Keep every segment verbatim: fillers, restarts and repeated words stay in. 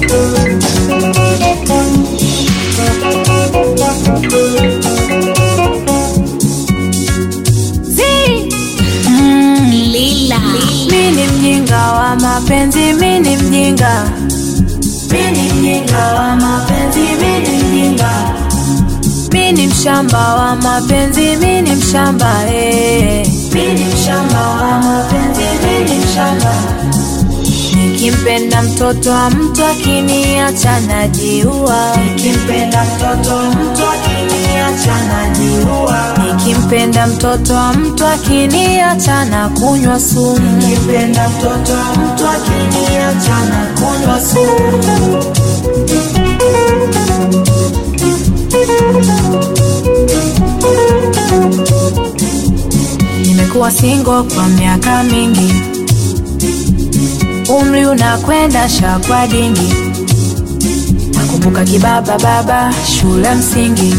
Mini mjinga wa mapenzi, mini mjinga. Mini mjinga wa mapenzi, mini mjinga. Mini mshamba wa mapenzi, mini mshamba eh. Mini mshamba wa mapenzi, mini mshamba. Nikimpenda mtoto wa mtu akiniacha najiua. Nikimpenda mtoto wa mtu akiniacha najiua. Nikimpenda mtoto wa mtu akiniacha na kunywa sumu. Nikimpenda mtoto wa mtu akiniacha na kunywa sumu. Nimekuwa single kwa miaka mingi, umri unakwenda shakwa dingi. Nakumbuka kibaba baba shule msingi,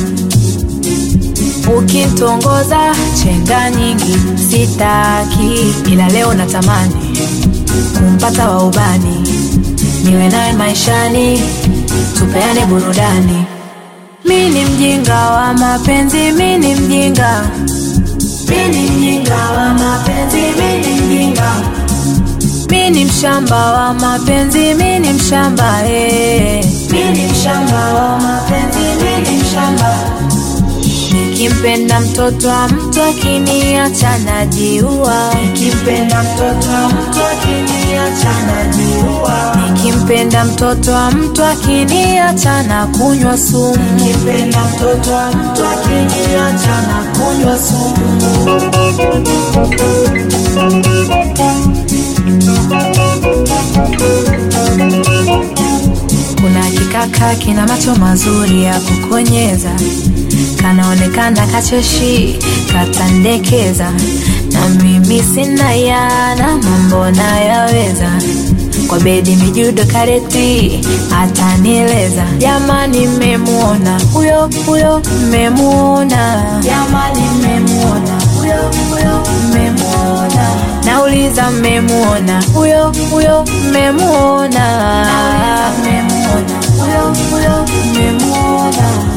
ukitongoza chenga nyingi. Sitaki ila leo natamani kumpata wa ubani, niwe naye maishani, tupeane burudani. Mini mjinga wa mapenzi, mini mjinga. Mini mjinga wa mapenzi, mini mjinga. Mini mshamba wa mapenzi, mini mshamba eh. Mini mshamba wa mapenzi, mini mshamba. Nikimpenda mtoto wa mtu akiniacha najiua. Nikimpenda mtoto wa mtu akiniacha najiua. Nikimpenda mtoto wa mtu akiniacha na kunywa sumu. Nikimpenda mtoto wa mtu akiniacha na kunywa sumu. Kuna kikaka kina macho mazuri ya kukonyeza, kanaonekana kacheshi, katandekeza. Na mimi sina yana, mambo nayaweza. Kwa bedi mijudo kareti, atanieleza. Jamani memuona, uyo uyo memuona. Jamani memuona, uyo uyo memuona. Nauliza memuona, uyo uyo memuona. Nauliza memuona, uyo uyo memuona.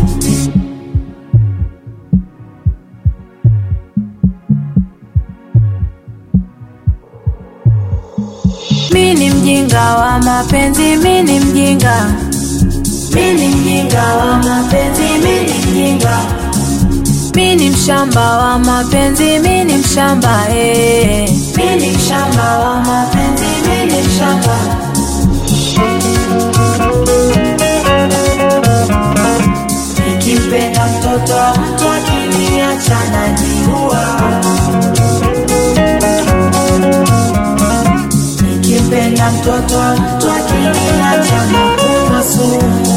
Mini mjinga wa mapenzi, mini mjinga. Mini mjinga wa mapenzi, mini mjinga. Mini mshamba wa mapenzi, mini mshamba eh. Mini mshamba wa mapenzi, mini mshamba. Nikimpenda mtoto wa mtu akiniacha najiua. Nikimpenda mtoto wa mtu akiniacha na kunywa sumu.